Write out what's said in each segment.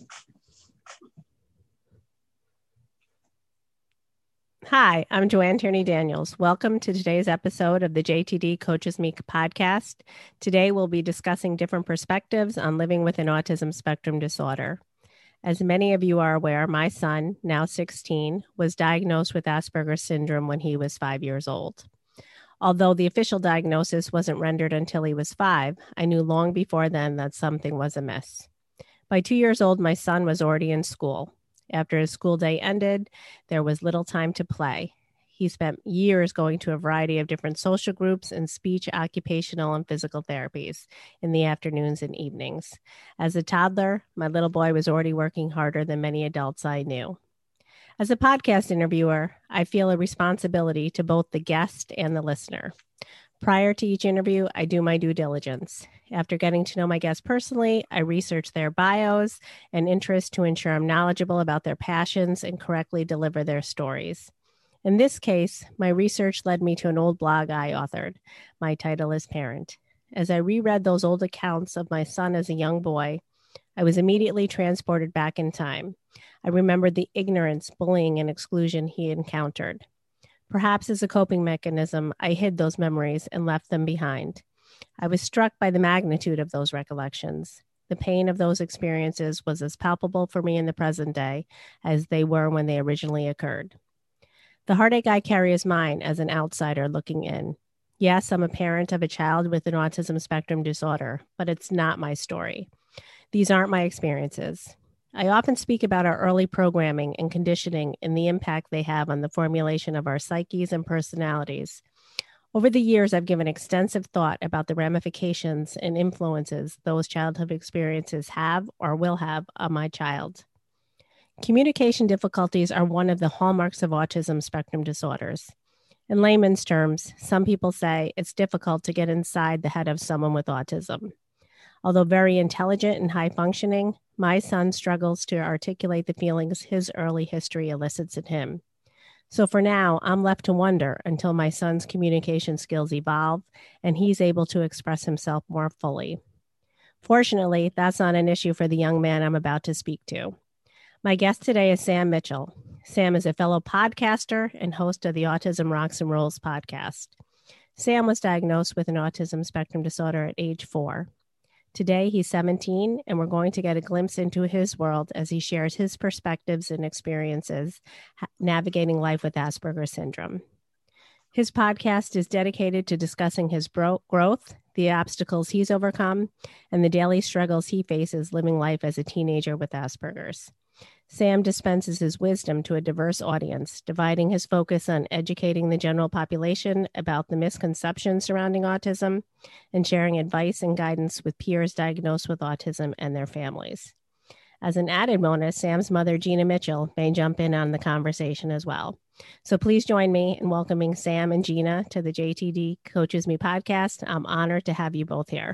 Hi, I'm Joanne Tierney Daniels. Welcome to today's episode of the JTD Coaches Me podcast. Today we'll be discussing different perspectives on living with an autism spectrum disorder. As many of you are aware, my son, now 16, was diagnosed with Asperger's syndrome when he was 5 years old. Although the official diagnosis wasn't rendered until he was 5, I knew long before then that something was amiss. By 2 years old, my son was already in school. After his school day ended, there was little time to play. He spent years going to a variety of different social groups and speech, occupational, and physical therapies in the afternoons and evenings. As a toddler, my little boy was already working harder than many adults I knew. As a podcast interviewer, I feel a responsibility to both the guest and the listener. Prior to each interview, I do my due diligence. After getting to know my guests personally, I research their bios and interests to ensure I'm knowledgeable about their passions and correctly deliver their stories. In this case, my research led me to an old blog I authored. My title is Parent. As I reread those old accounts of my son as a young boy, I was immediately transported back in time. I remembered the ignorance, bullying, and exclusion he encountered. Perhaps as a coping mechanism, I hid those memories and left them behind. I was struck by the magnitude of those recollections. The pain of those experiences was as palpable for me in the present day as they were when they originally occurred. The heartache I carry is mine as an outsider looking in. Yes, I'm a parent of a child with an autism spectrum disorder, but it's not my story. These aren't my experiences. I often speak about our early programming and conditioning and the impact they have on the formulation of our psyches and personalities. Over the years, I've given extensive thought about the ramifications and influences those childhood experiences have or will have on my child. Communication difficulties are one of the hallmarks of autism spectrum disorders. In layman's terms, some people say it's difficult to get inside the head of someone with autism. Although very intelligent and high functioning, my son struggles to articulate the feelings his early history elicits in him. So for now, I'm left to wonder until my son's communication skills evolve and he's able to express himself more fully. Fortunately, that's not an issue for the young man I'm about to speak to. My guest today is Sam Mitchell. Sam is a fellow podcaster and host of the Autism Rocks and Rolls podcast. Sam was diagnosed with an autism spectrum disorder at age 4. Today, he's 17, and we're going to get a glimpse into his world as he shares his perspectives and experiences navigating life with Asperger's syndrome. His podcast is dedicated to discussing his growth, the obstacles he's overcome, and the daily struggles he faces living life as a teenager with Asperger's. Sam dispenses his wisdom to a diverse audience, dividing his focus on educating the general population about the misconceptions surrounding autism and sharing advice and guidance with peers diagnosed with autism and their families. As an added bonus, Sam's mother, Gina Mitchell, may jump in on the conversation as well. So please join me in welcoming Sam and Gina to the JTD Coaches Me podcast. I'm honored to have you both here.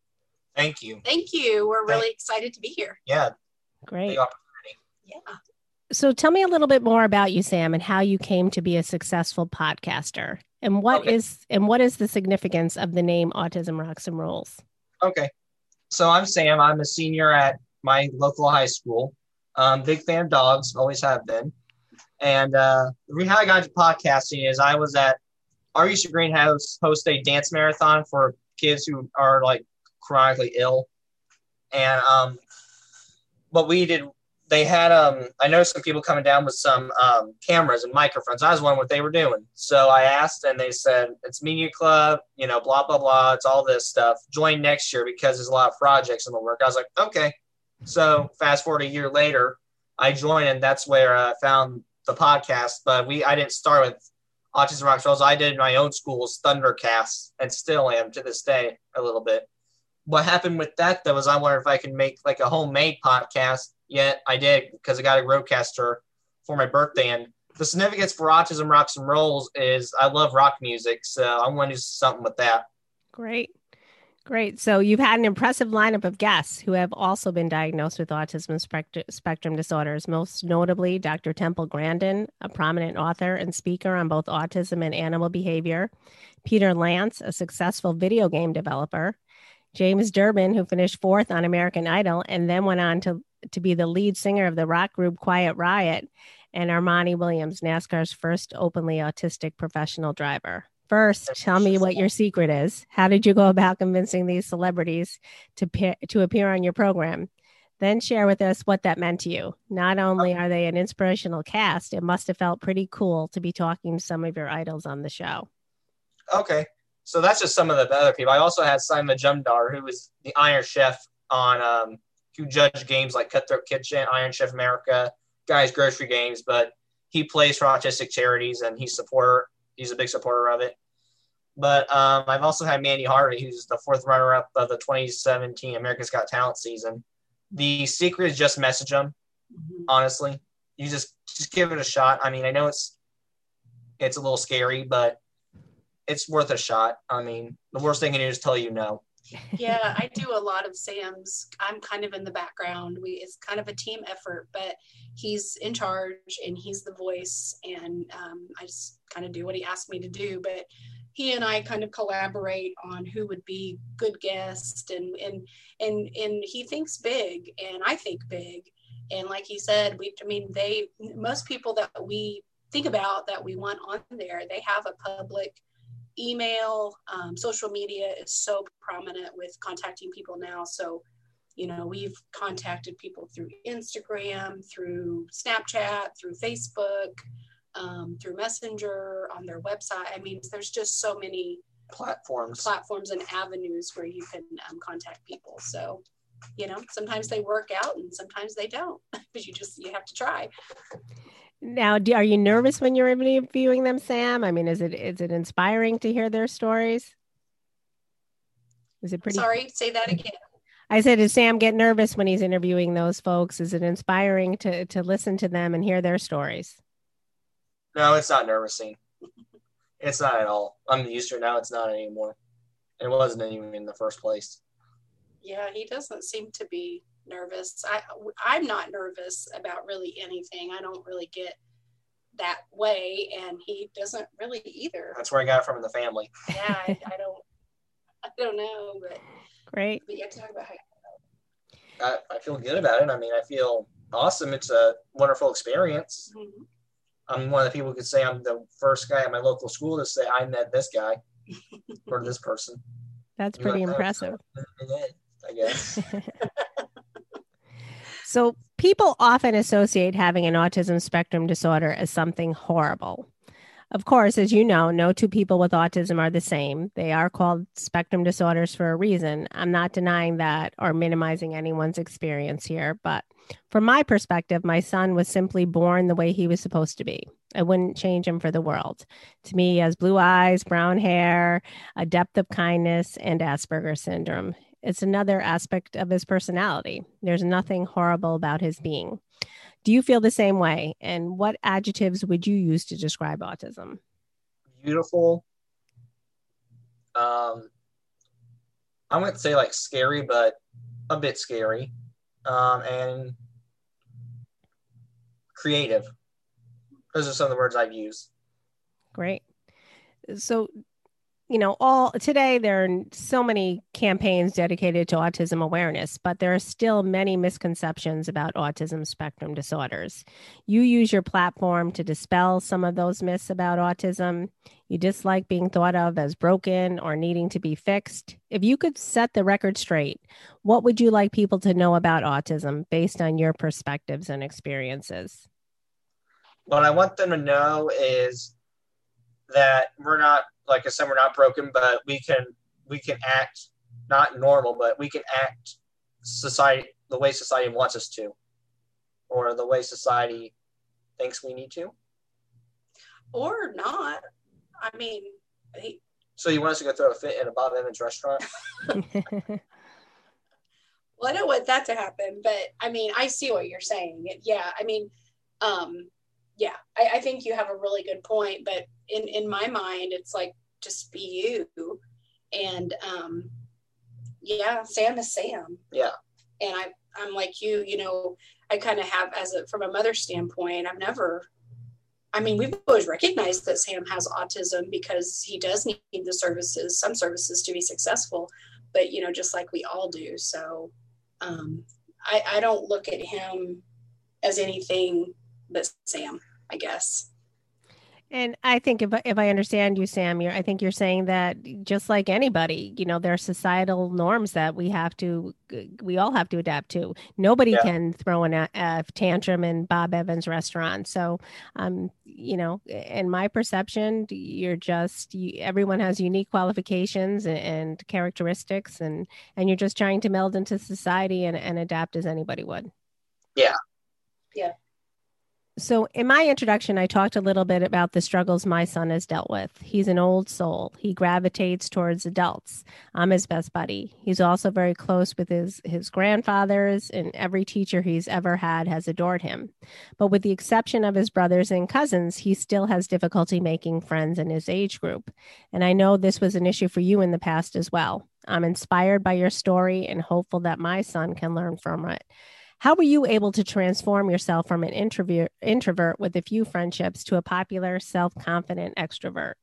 Thank you. Thank you. We're really excited to be here. Yeah. Great. Yeah. So tell me a little bit more about you, Sam, and how you came to be a successful podcaster. And what is the significance of the name Autism Rocks and Rolls? Okay. So I'm Sam. I'm a senior at my local high school. Big fan of dogs, always have been. And the reason how I got into podcasting is I was at our Easter Greenhouse host a dance marathon for kids who are like chronically ill. And what we did, they had I noticed some people coming down with some cameras and microphones. I was wondering what they were doing. So I asked and they said, it's Media Club, blah, blah, blah. It's all this stuff. Join next year because there's a lot of projects in the work. I was like, okay. So fast forward a year later, I joined and that's where I found the podcast. But I didn't start with Autism Rocks and Rolls. I did my own school's Thundercast and still am to this day a little bit. What happened with that, though, is I wondered if I could make like a homemade podcast. Yet I did because I got a Rodecaster for my birthday. And the significance for Autism Rocks and Rolls is I love rock music. So I'm going to do something with that. Great. So you've had an impressive lineup of guests who have also been diagnosed with autism spectrum disorders, most notably Dr. Temple Grandin, a prominent author and speaker on both autism and animal behavior, Peter Lance, a successful video game developer, James Durbin, who finished 4th on American Idol and then went on to to be the lead singer of the rock group Quiet Riot, and Armani Williams, NASCAR's first openly autistic professional driver. First, tell me what your secret is. How did you go about convincing these celebrities to appear on your program? Then share with us what that meant to you. Not only are they an inspirational cast, it must have felt pretty cool to be talking to some of your idols on the show. Okay. So that's just some of the other people. I also had Simon Majumdar, who was the Iron Chef on who judged games like Cutthroat Kitchen, Iron Chef America, Guys Grocery Games, but he plays for autistic charities and he's a big supporter of it. But I've also had Mandy Harvey, who's the fourth runner-up of the 2017 America's Got Talent season. The secret is just message them, honestly. You just give it a shot. I mean, I know it's a little scary, but it's worth a shot. I mean, the worst thing can do is tell you no. Yeah, I do a lot of Sam's. I'm kind of in the background. It's kind of a team effort, but he's in charge and he's the voice, and I just kind of do what he asked me to do. But he and I kind of collaborate on who would be good guests, and he thinks big and I think big. And like he said, most people that we think about that we want on there, they have a public email. Social media is so prominent with contacting people now. So, we've contacted people through Instagram, through Snapchat, through Facebook, through Messenger, on their website. I mean, there's just so many platforms and avenues where you can contact people. So, sometimes they work out and sometimes they don't, but you have to try. Now, are you nervous when you're interviewing them, Sam? I mean, is it inspiring to hear their stories? Is it pretty? Sorry, say that again. I said, does Sam get nervous when he's interviewing those folks? Is it inspiring to listen to them and hear their stories? No, it's not nervousing. It's not at all. I'm used to it now. It's not anymore. It wasn't even in the first place. Yeah, he doesn't seem to be nervous. I'm not nervous about really anything. I don't really get that way, and he doesn't really either. That's where I got it from in the family. Yeah, I don't know, but great. But yeah, talk about how I feel good about it. I mean, I feel awesome. It's a wonderful experience. Mm-hmm. I'm one of the people who could say I'm the first guy at my local school to say I met this guy or this person. That's pretty impressive. I guess. So people often associate having an autism spectrum disorder as something horrible. Of course, as you know, no two people with autism are the same. They are called spectrum disorders for a reason. I'm not denying that or minimizing anyone's experience here, but from my perspective, my son was simply born the way he was supposed to be. I wouldn't change him for the world. To me, he has blue eyes, brown hair, a depth of kindness, and Asperger's syndrome. It's another aspect of his personality. There's nothing horrible about his being. Do you feel the same way? And what adjectives would you use to describe autism? Beautiful. I wouldn't say like scary, but a bit scary. And creative. Those are some of the words I've used. Great. So, today there are so many campaigns dedicated to autism awareness, but there are still many misconceptions about autism spectrum disorders. You use your platform to dispel some of those myths about autism. You dislike being thought of as broken or needing to be fixed. If you could set the record straight, what would you like people to know about autism based on your perspectives and experiences? What I want them to know is that we're not, like I said, we're not broken, but we can act not normal, but we can act the way society wants us to, or the way society thinks we need to, or not. I mean, so you want us to go throw a fit in a Bob Evans restaurant? Well, I don't want that to happen, but I mean, I see what you're saying. Yeah, I mean, yeah, I think you have a really good point, but in my mind, it's like, just be you. And yeah, Sam is Sam. Yeah. And I'm like you, I kind of have, from a mother's standpoint, we've always recognized that Sam has autism because he does need some services to be successful, but just like we all do. So I don't look at him as anything but Sam, I guess. And I think if I understand you, Sam, I think you're saying that just like anybody, there are societal norms that we all have to adapt to. Nobody Yeah. can throw a tantrum in Bob Evans restaurant. So, in my perception, everyone has unique qualifications and characteristics, and you're just trying to meld into society and adapt as anybody would. Yeah. Yeah. So, in my introduction, I talked a little bit about the struggles my son has dealt with. He's an old soul. He gravitates towards adults. I'm his best buddy. He's also very close with his grandfathers, and every teacher he's ever had has adored him. But with the exception of his brothers and cousins, he still has difficulty making friends in his age group. And I know this was an issue for you in the past as well. I'm inspired by your story and hopeful that my son can learn from it. How were you able to transform yourself from an introvert with a few friendships to a popular, self-confident extrovert?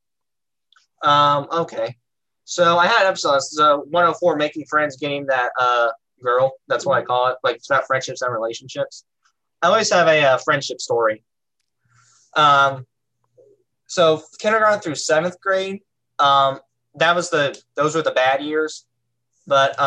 Okay. So I had episodes. So 104, making friends, getting that girl. That's what I call it. Like, it's about friendships and relationships. I always have a friendship story. So kindergarten through 7th grade, those were the bad years. But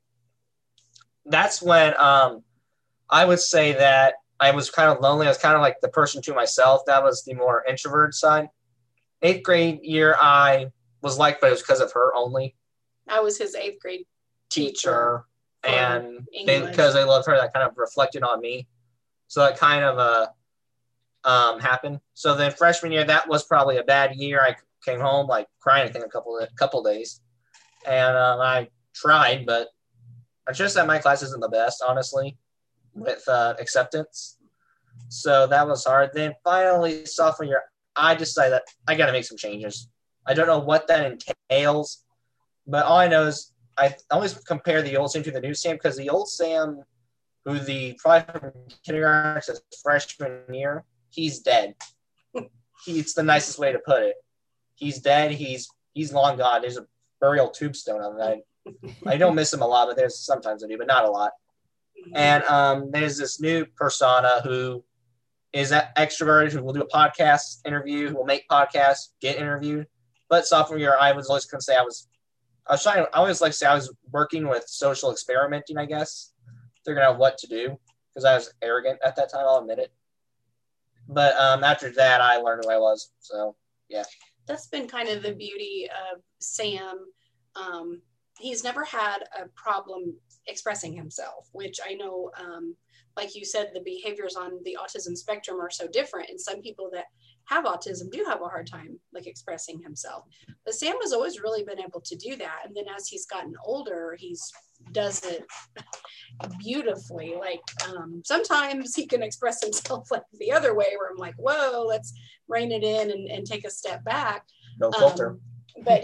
that's when I would say that I was kind of lonely. I was kind of like the person to myself. That was the more introvert side. 8th grade year, I was liked, but it was because of her only. I was his 8th grade teacher, and because they loved her, that kind of reflected on me. So that kind of happened. So then freshman year, that was probably a bad year. I came home like crying, I think, a couple days, and I tried, but I just said my class isn't the best, honestly, with acceptance. So that was hard. Then finally, sophomore year, I decided that I got to make some changes. I don't know what that entails, but all I know is I always compare the old Sam to the new Sam, because the old Sam, who probably from kindergarten to freshman year, he's dead. It's the nicest way to put it. He's dead. He's long gone. There's a burial tombstone on that. I don't miss him a lot, but there's sometimes I do, but not a lot. And there's this new persona who is extroverted, who will do a podcast interview, who will make podcasts, get interviewed. But sophomore year, I was always going to say I always like to say I was working with social experimenting, I guess, figuring out what to do, because I was arrogant at that time, I'll admit it. But after that, I learned who I was. So, yeah. That's been kind of the beauty of Sam. He's never had a problem expressing himself, which I know, like you said, the behaviors on the autism spectrum are so different. And some people that have autism do have a hard time like expressing himself. But Sam has always really been able to do that. And then as he's gotten older, does it beautifully. Like sometimes he can express himself like the other way, where I'm like, whoa, let's rein it in and take a step back. No filter. But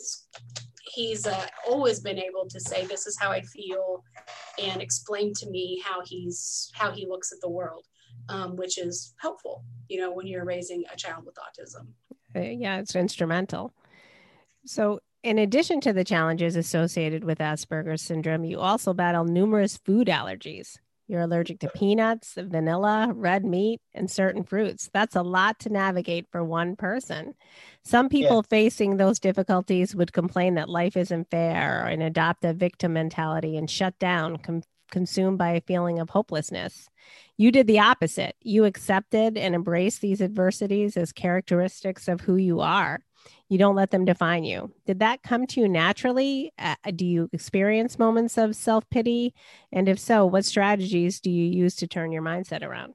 he's always been able to say, this is how I feel, and explain to me how he looks at the world, which is helpful, when you're raising a child with autism. Yeah, it's instrumental. So in addition to the challenges associated with Asperger's syndrome, you also battle numerous food allergies. You're allergic to peanuts, vanilla, red meat, and certain fruits. That's a lot to navigate for one person. Some people facing those difficulties would complain that life isn't fair and adopt a victim mentality and shut down, consumed by a feeling of hopelessness. You did the opposite. You accepted and embraced these adversities as characteristics of who you are. You don't let them define you. Did that come to you naturally? Do you experience moments of self-pity? And if so, what strategies do you use to turn your mindset around?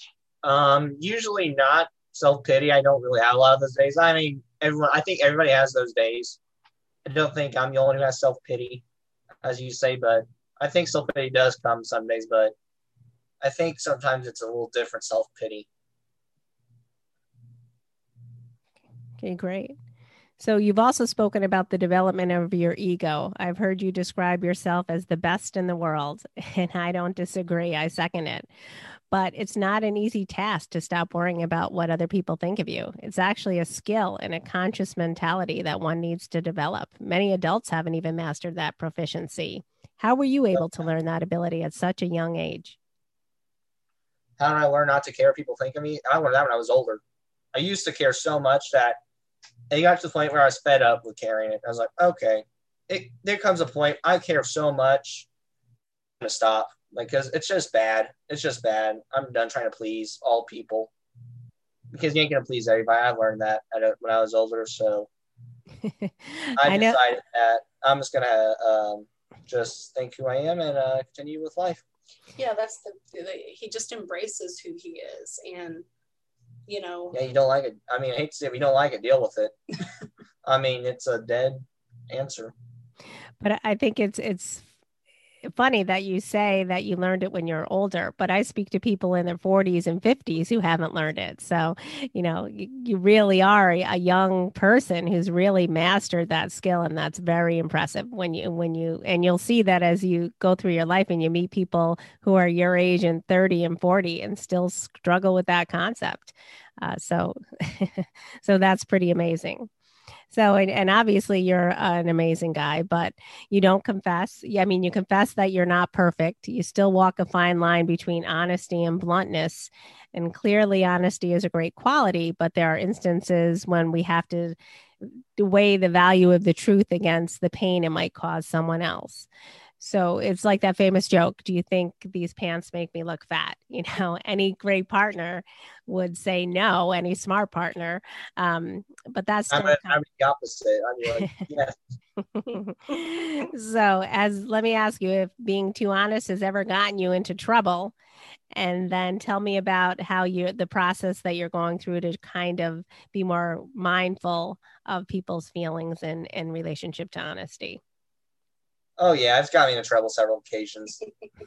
Usually not self-pity. I don't really have a lot of those days. I mean, I think everybody has those days. I don't think I'm the only one who has self-pity, as you say, but I think self-pity does come some days, but I think sometimes it's a little different self-pity. Okay, great. So you've also spoken about the development of your ego. I've heard you describe yourself as the best in the world, and I don't disagree. I second it. But it's not an easy task to stop worrying about what other people think of you. It's actually a skill and a conscious mentality that one needs to develop. Many adults haven't even mastered that proficiency. How were you able to learn that ability at such a young age? How did I learn not to care what people think of me? I learned that when I was older. I used to care so much that it got to the point where I was fed up with caring it. I was like, okay, there comes a point I care so much, I'm gonna stop. Like, because it's just bad. It's just bad. I'm done trying to please all people because you ain't gonna please everybody. I learned that when I was older, so I decided that I'm just gonna just think who I am and continue with life. Yeah, that's he just embraces who he is, and you know. Yeah, you don't like it. I mean, I hate to say it, if you don't like it, deal with it. I mean, it's a dead answer. But I think it's funny that you say that you learned it when you're older, but I speak to people in their 40s and 50s who haven't learned it. So, you really are a young person who's really mastered that skill. And that's very impressive and you'll see that as you go through your life and you meet people who are your age and 30 and 40 and still struggle with that concept. So that's pretty amazing. So, and obviously you're an amazing guy, but you don't confess. I mean, you confess that you're not perfect. You still walk a fine line between honesty and bluntness. And clearly, honesty is a great quality, but there are instances when we have to weigh the value of the truth against the pain it might cause someone else. So it's like that famous joke. Do you think these pants make me look fat? Any great partner would say no, any smart partner. But that's I'm the opposite. I'm like, yes. So let me ask you if being too honest has ever gotten you into trouble, and then tell me about how the process that you're going through to kind of be more mindful of people's feelings and relationship to honesty. Oh yeah, it's got me into trouble several occasions,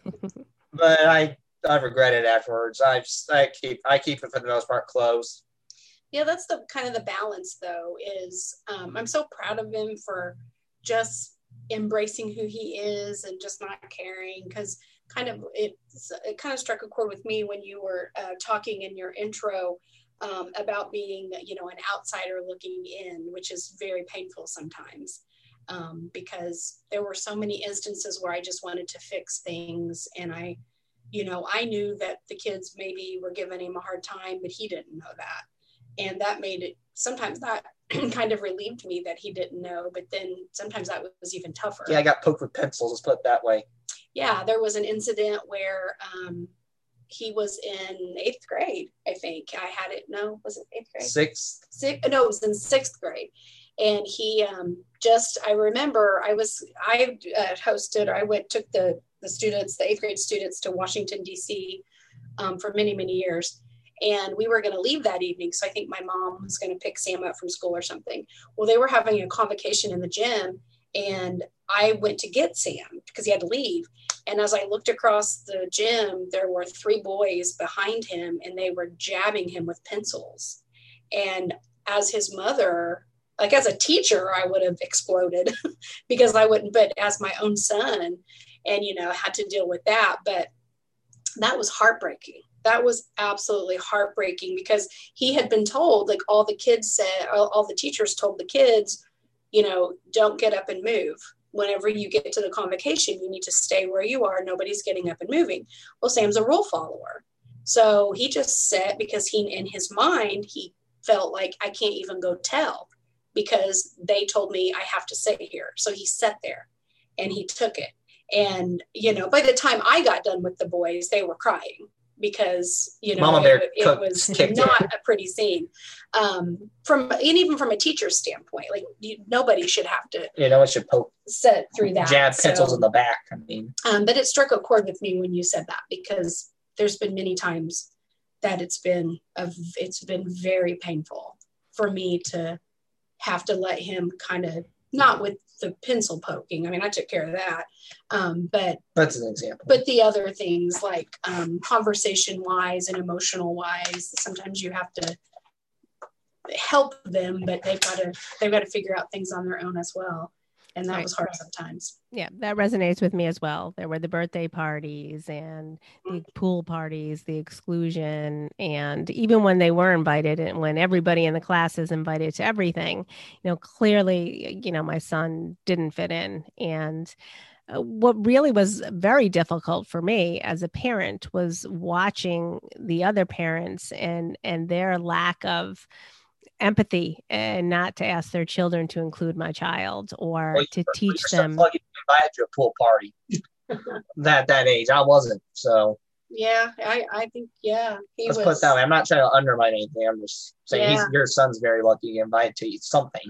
but I regret it afterwards. I keep it for the most part close. Yeah, that's the kind of the balance though. Is I'm so proud of him for just embracing who he is and just not caring, because it kind of struck a chord with me when you were talking in your intro about being an outsider looking in, which is very painful sometimes. Because there were so many instances where I just wanted to fix things, and I knew that the kids maybe were giving him a hard time, but he didn't know that. And that made it, sometimes that kind of relieved me that he didn't know, but then sometimes that was even tougher. Yeah, I got poked with pencils, let's put it that way. Yeah, there was an incident where he was in 8th grade, I think. I had it, no, was it 8th grade? 6th? No, it was in 6th grade. And he I remember I hosted, or I took the students, the 8th grade students, to Washington, D.C. For many, many years. And we were going to leave that evening. So I think my mom was going to pick Sam up from school or something. Well, they were having a convocation in the gym, and I went to get Sam because he had to leave. And as I looked across the gym, there were 3 boys behind him, and they were jabbing him with pencils. And as his mother, like as a teacher, I would have exploded because I wouldn't, but as my own son, and, had to deal with that. But that was heartbreaking. That was absolutely heartbreaking, because he had been told, like all the teachers told the kids, don't get up and move. Whenever you get to the convocation, you need to stay where you are. Nobody's getting up and moving. Well, Sam's a rule follower. So he just sat, because in his mind, he felt like, I can't even go tell, because they told me I have to sit here. So he sat there and he took it. And, by the time I got done with the boys, they were crying, because, Mama Bear it was not a pretty scene. Even from a teacher's standpoint, like nobody should have to, it should sit through that. Jab pencils in the back. I mean, but it struck a chord with me when you said that, because there's been many times that it's been very painful for me to have to let him kind of, not with the pencil poking. I mean, I took care of that. But that's an example. But the other things, like conversation wise and emotional wise, sometimes you have to help them, but they've got to figure out things on their own as well. And that was hard sometimes. Yeah, that resonates with me as well. There were the birthday parties and the pool parties, the exclusion, and even when they were invited, and when everybody in the class is invited to everything, clearly, my son didn't fit in. And what really was very difficult for me as a parent was watching the other parents and their lack of empathy and not to ask their children to include my child or to teach them. Lucky to be invited to a pool party that age. I wasn't. So yeah, I think let's put it that way. I'm not trying to undermine anything. I'm just saying your son's very lucky to get invited to something.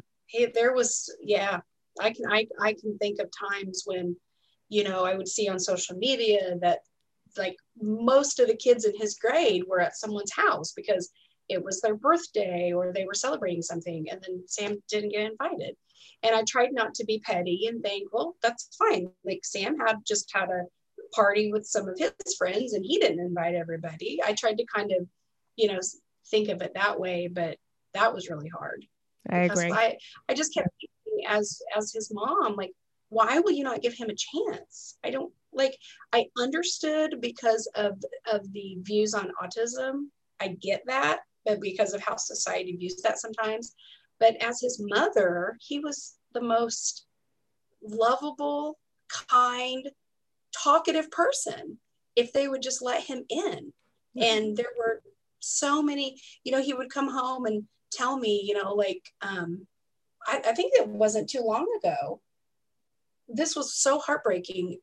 I can think of times when, I would see on social media that like most of the kids in his grade were at someone's house because it was their birthday or they were celebrating something, and then Sam didn't get invited. And I tried not to be petty and think, well, that's fine. Like Sam had a party with some of his friends and he didn't invite everybody. I tried to kind of, think of it that way, but that was really hard. I agree. I just kept thinking as his mom, like, why will you not give him a chance? I understood because of the views on autism. I get that, but because of how society views that sometimes. But as his mother, he was the most lovable, kind, talkative person if they would just let him in. Mm-hmm. And there were so many, he would come home and tell me, I think it wasn't too long ago. This was so heartbreaking.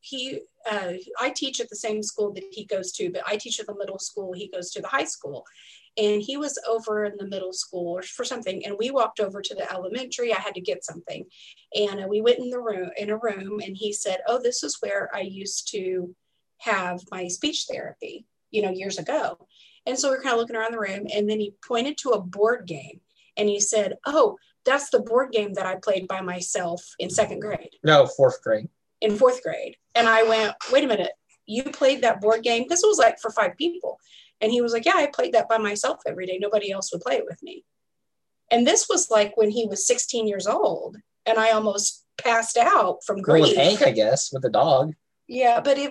I teach at the same school that he goes to, but I teach at the middle school. He goes to the high school. And he was over in the middle school for something. And we walked over to the elementary. I had to get something. And we went in a room and he said, oh, this is where I used to have my speech therapy, years ago. And so we're kind of looking around the room, and then he pointed to a board game and he said, oh, that's the board game that I played by myself in second grade. No, fourth grade. In fourth grade. And I went, wait a minute, you played that board game? This was like for 5 people. And he was like, yeah, I played that by myself every day. Nobody else would play it with me. And this was like when he was 16 years old, and I almost passed out from grief. Well, with Hank, I guess, with the dog. Yeah, but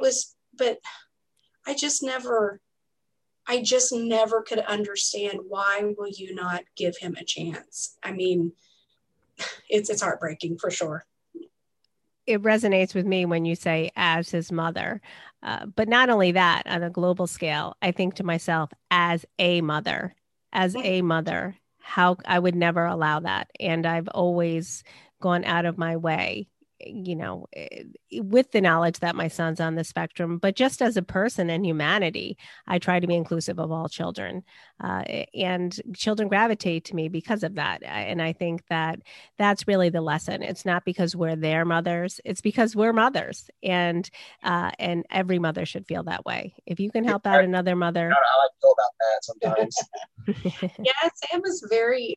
I just never could understand, why will you not give him a chance? I mean, it's heartbreaking for sure. It resonates with me when you say as his mother, but not only that, on a global scale, I think to myself as a mother, how I would never allow that. And I've always gone out of my way, with the knowledge that my son's on the spectrum, but just as a person and humanity, I try to be inclusive of all children, and children gravitate to me because of that. And I think that that's really the lesson. It's not because we're their mothers, it's because we're mothers, and every mother should feel that way. If you can help out another mother. I like to feel about that sometimes. Yeah, Sam is very,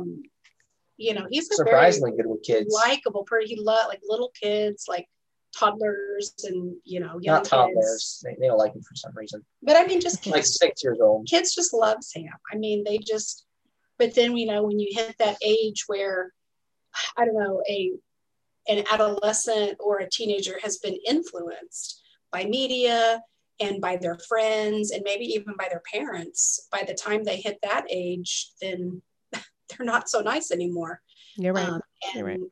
he's a surprisingly good with kids, likable person. He loves like little kids, like toddlers, and young not toddlers. Kids. They don't like him for some reason. But I mean, just kids, like 6 years old. Kids just love Sam. I mean, they just. But then when you hit that age where, I don't know, an adolescent or a teenager has been influenced by media and by their friends and maybe even by their parents, by the time they hit that age, then they're not so nice anymore. You're right. You're right.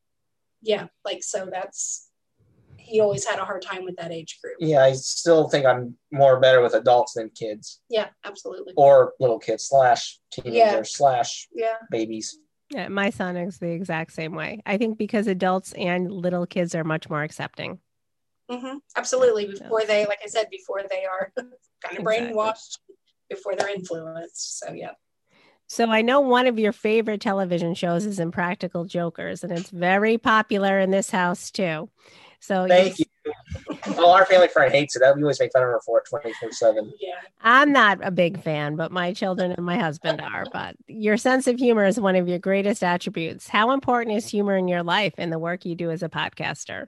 He always had a hard time with that age group. Yeah, I still think I'm better with adults than kids. Yeah, absolutely. Or little kids / teenagers / babies. Yeah, my son is the exact same way. I think because adults and little kids are much more accepting. Mm-hmm. Absolutely. Before they, like I said, before they are kind of brainwashed, before they're influenced. So, yeah. So I know one of your favorite television shows is Impractical Jokers, and it's very popular in this house too. So thank you. Well, our family friend hates it. We always make fun of her for it 24/7. Yeah. I'm not a big fan, but my children and my husband are. But your sense of humor is one of your greatest attributes. How important is humor in your life and the work you do as a podcaster?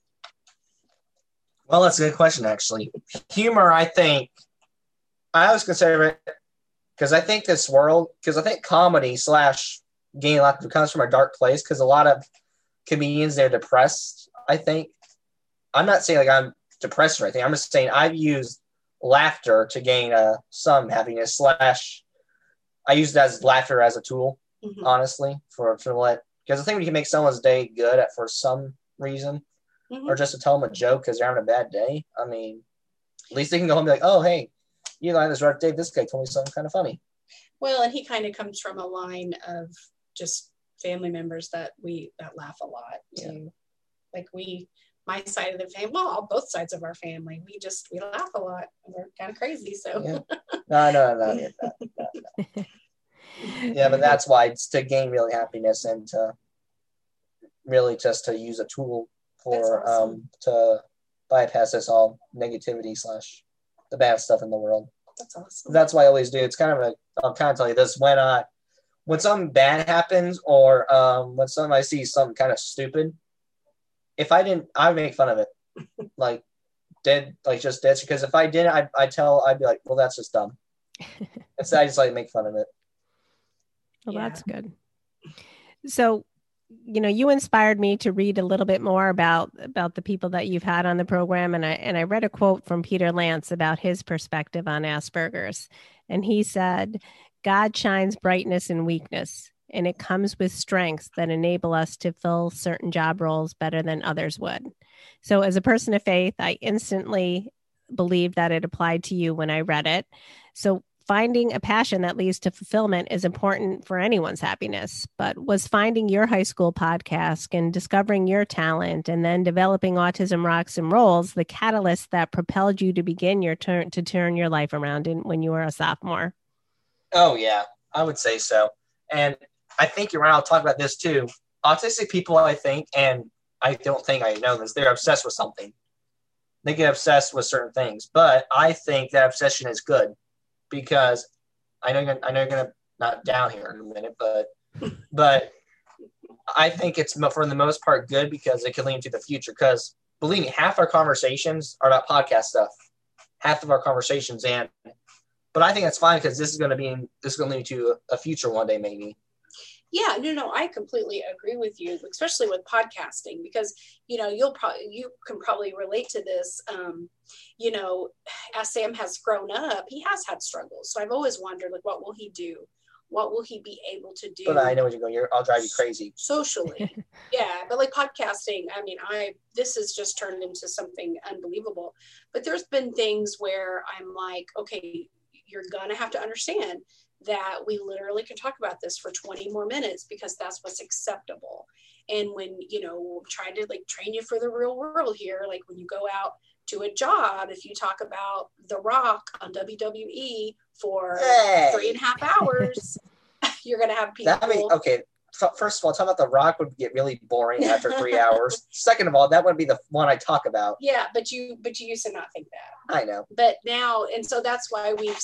Well, that's a good question, actually. Humor, I think, I always consider it, because I think this world, because I think comedy / getting a lot comes from a dark place, because a lot of comedians, they're depressed, I think. I'm not saying like I'm depressed or anything. I'm just saying I've used laughter to gain some happiness / I use it as laughter as a tool, honestly, for because I think we can make someone's day good for some reason. or just to tell them a joke because they're having a bad day. I mean, at least they can go home and be like, oh, hey, you know, I had this rough day. This guy told me something kind of funny. Well, and he kind of comes from a line of just family members that laugh a lot too. Like my side of the family, well, both sides of our family, we laugh a lot. We're kind of crazy, so. No. Yeah, but that's why it's to gain really happiness and to really just to use a tool for awesome. To bypass this all negativity / the bad stuff in the world. That's awesome. That's what I always do. It's kind of I'll kind of tell you this when something bad happens or when I see something kind of stupid. If I didn't, I'd make fun of it, just dead. Because if I didn't, I'd be like, well, that's just dumb. Instead, I just make fun of it. Well, that's good. So, you know, you inspired me to read a little bit more about the people that you've had on the program. And I read a quote from Peter Lance about his perspective on Asperger's. And he said, God shines brightness in weakness, and it comes with strengths that enable us to fill certain job roles better than others would. So as a person of faith, I instantly believed that it applied to you when I read it. So finding a passion that leads to fulfillment is important for anyone's happiness. But was finding your high school podcast and discovering your talent and then developing Autism Rocks and Rolls the catalyst that propelled you to begin to turn your life around when you were a sophomore? Oh, yeah, I would say so. And I think you're right. I'll talk about this too. Autistic people, I think, and I don't think I know this, they're obsessed with something. They get obsessed with certain things. But I think that obsession is good. Because I know you're gonna not down here in a minute, but I think it's for the most part good because it can lead into the future. Because believe me, half our conversations are about podcast stuff. Half of our conversations, but I think that's fine because this is going to lead to a future one day maybe. Yeah, no, I completely agree with you, especially with podcasting, because, you know, you can probably relate to this. You know, as Sam has grown up, he has had struggles. So I've always wondered, what will he do? What will he be able to do? But I know what you're going. I'll drive you crazy. Socially. Yeah. But podcasting, I mean, this has just turned into something unbelievable. But there's been things where I'm like, okay, you're going to have to understand that we literally can talk about this for 20 more minutes because that's what's acceptable. And when, you know, trying to train you for the real world here, when you go out to a job, if you talk about The Rock on WWE for 3.5 hours, you're going to have people. Okay. First of all, talking about The Rock would get really boring after 3 hours. Second of all, that wouldn't be the one I talk about. Yeah, but you used to not think that. I know. But now, and so that's why we've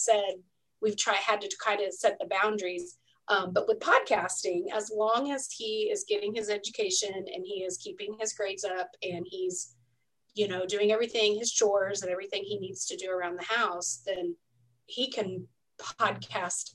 had to kind of set the boundaries. But with podcasting, as long as he is getting his education and he is keeping his grades up and he's, you know, doing everything, his chores and everything he needs to do around the house, then he can podcast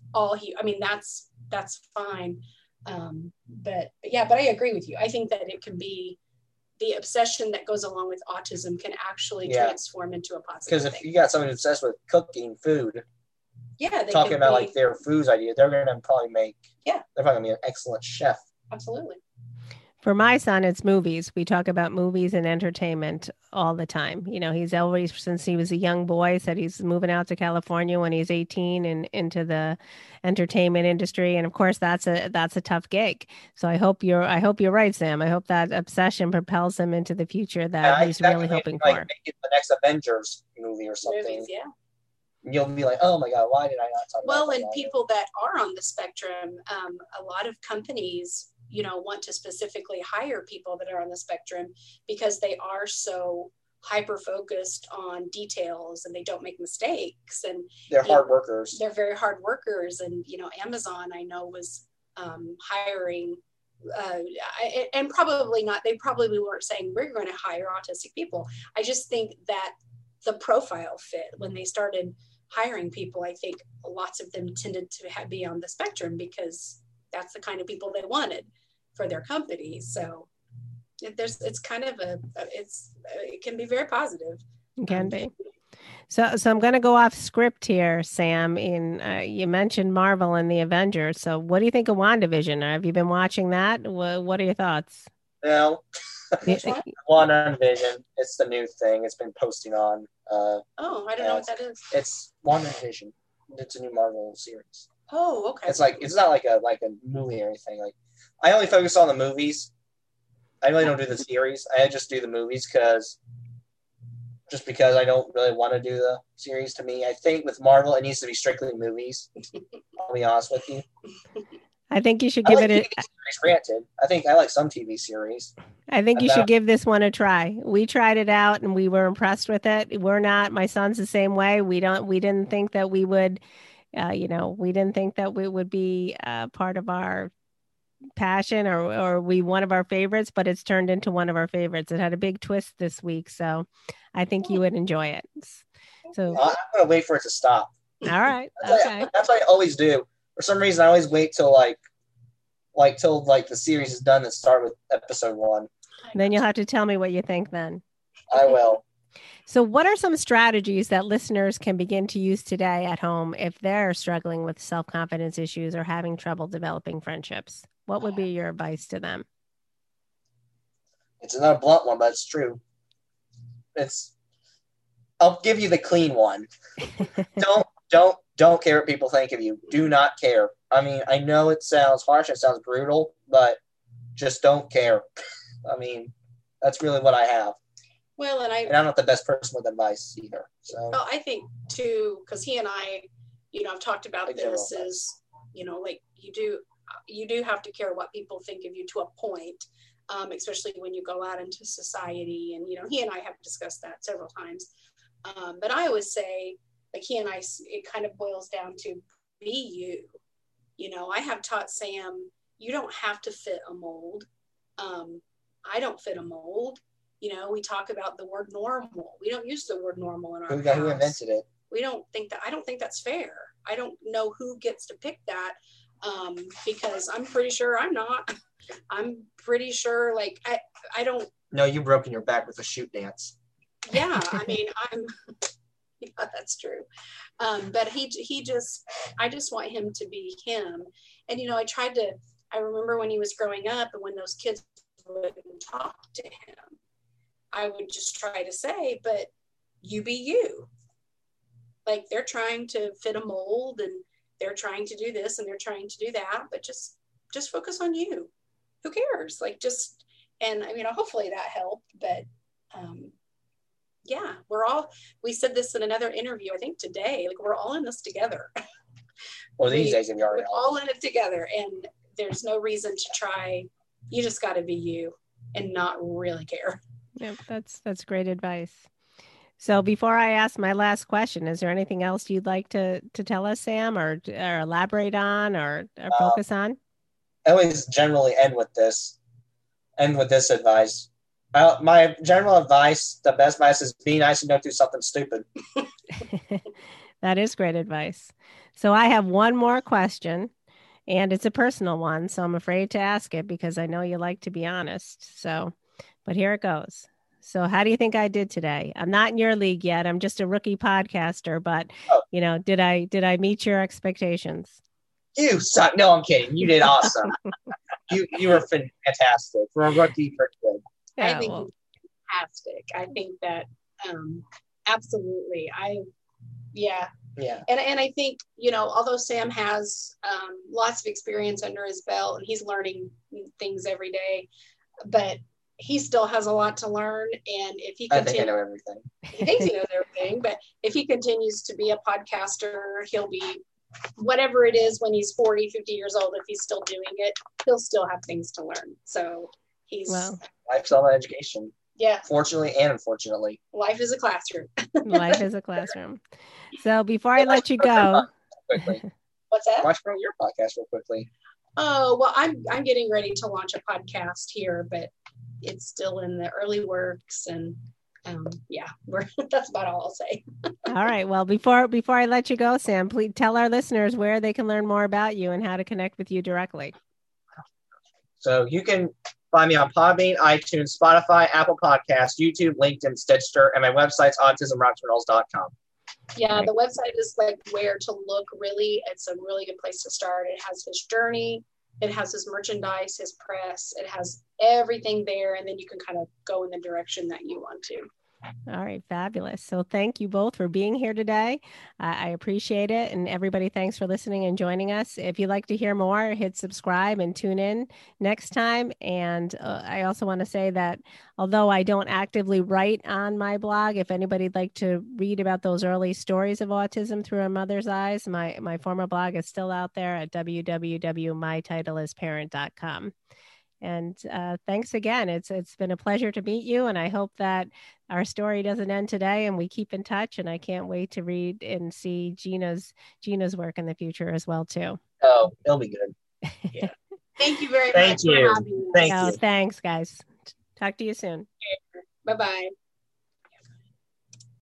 that's fine. But I agree with you. I think that it can be the obsession that goes along with autism can actually transform into a positive thing. Because if you got someone obsessed with cooking food, they talking about their foods idea, they're going to probably they're probably going to be an excellent chef. Absolutely. For my son, it's movies. We talk about movies and entertainment all the time. You know, he's always, since he was a young boy, said he's moving out to California when he's 18 and into the entertainment industry. And of course, that's a tough gig. So I hope you're right, Sam. I hope that obsession propels him into the future that he's really hoping for. Make it the next Avengers movie or something. Movies, yeah. You'll be like, oh my God, why did I not talk about that? Well, and people that are on the spectrum, a lot of companies, you know, want to specifically hire people that are on the spectrum because they are so hyper focused on details and they don't make mistakes, and they're hard workers. They're very hard workers. And, you know, Amazon, I know, was hiring and probably not, they probably weren't saying we're going to hire autistic people. I just think that the profile fit when they started hiring people, I think lots of them tended to be on the spectrum because that's the kind of people they wanted for their company. So it's kind of it can be very positive. It can be. So I'm going to go off script here, Sam. You mentioned Marvel and the Avengers. So what do you think of WandaVision? Have you been watching that? What are your thoughts? Well, Which one? WandaVision. It's the new thing. It's been posting on. Oh, I don't know what that is. It's WandaVision. It's a new Marvel series. Oh, okay. It's not like a movie or anything. Like, I only focus on the movies. I really don't do the series. I just do the movies because I don't really want to do the series. To me, I think with Marvel, it needs to be strictly movies. I'll be honest with you. I think you should give it a. Granted, I think I like some TV series. I think you should give this one a try. We tried it out and we were impressed with it. We're not. My son's the same way. We didn't think that we would. We didn't think that we would be part of our passion or one of our favorites, but it's turned into one of our favorites. It had a big twist this week, so I think you would enjoy it. So I'm gonna wait for it to stop. All right. Okay. That's what I always do. For some reason, I always wait till till the series is done and start with episode 1. Then you'll have to tell me what you think then. I will. So what are some strategies that listeners can begin to use today at home if they're struggling with self-confidence issues or having trouble developing friendships? What would be your advice to them? It's another blunt one, but it's true. I'll give you the clean one. Don't care what people think of you. Do not care. I mean, I know it sounds harsh, it sounds brutal, but just don't care. I mean, that's really what I have. Well, and I'm not the best person with advice either. So I think too, because he and I, I've talked about this is, like you do have to care what people think of you to a point, especially when you go out into society. And, he and I have discussed that several times. But I always say, like he and I, it kind of boils down to be you. I have taught Sam, you don't have to fit a mold. I don't fit a mold. We talk about the word normal. We don't use the word normal in our house. Who invented it? I don't think that's fair. I don't know who gets to pick that. Because I'm pretty sure I'm not. I'm pretty sure, like, I don't. No, you've broken your back with a shoot dance. Yeah, I mean, yeah, that's true. But I just want him to be him. And, I remember when he was growing up and when those kids wouldn't talk to him, I would just try to say, but you be you. Like, they're trying to fit a mold and they're trying to do this and they're trying to do that, but just focus on you. Who cares? And I mean, hopefully that helped, but yeah, we said this in another interview, I think today, like we're all in this together. Well, these days we're all in it together and there's no reason to try. You just got to be you and not really care. Yep, that's great advice. So before I ask my last question, is there anything else you'd like to tell us, Sam, or elaborate on or focus on? I always generally end with this advice. My general advice, the best advice is be nice and don't do something stupid. That is great advice. So I have one more question, and it's a personal one, so I'm afraid to ask it because I know you like to be honest. But here it goes. So how do you think I did today? I'm not in your league yet. I'm just a rookie podcaster, but did I meet your expectations? You suck. No, I'm kidding. You did awesome. you were fantastic. For a rookie, for good. Yeah, I think fantastic. I think that absolutely. Yeah. And I think, although Sam has lots of experience under his belt and he's learning things every day, but he still has a lot to learn. And if he I think I know everything. He thinks he knows everything, but if he continues to be a podcaster, he'll be whatever it is when he's 40, 50 years old. If he's still doing it, he'll still have things to learn. So life's all about education. Yeah. Fortunately and unfortunately. Life is a classroom. Life is a classroom. So before I let you go. What's that? Watch for your podcast real quickly. Oh, well, I'm getting ready to launch a podcast here, but it's still in the early works and that's about all I'll say. All right. Well, before I let you go, Sam, please tell our listeners where they can learn more about you and how to connect with you directly. So you can find me on Podbean, iTunes, Spotify, Apple Podcasts, YouTube, LinkedIn, Stitcher, and my website's autismrockturtles.com. Yeah, the website is like where to look, really. It's a really good place to start. It has his journey. It has his merchandise, his press, it has everything there. And then you can kind of go in the direction that you want to. All right, fabulous. So thank you both for being here today. I appreciate it. And everybody, thanks for listening and joining us. If you'd like to hear more, hit subscribe and tune in next time. And I also want to say that although I don't actively write on my blog, if anybody'd like to read about those early stories of autism through a mother's eyes, my former blog is still out there at www.mytitleisparent.com. And thanks again. It's been a pleasure to meet you. And I hope that our story doesn't end today and we keep in touch. And I can't wait to read and see Gina's work in the future as well, too. Oh, it'll be good. Yeah. Thank you very Thank much you. for having me. Thank you. Thanks, guys. Talk to you soon. Bye-bye.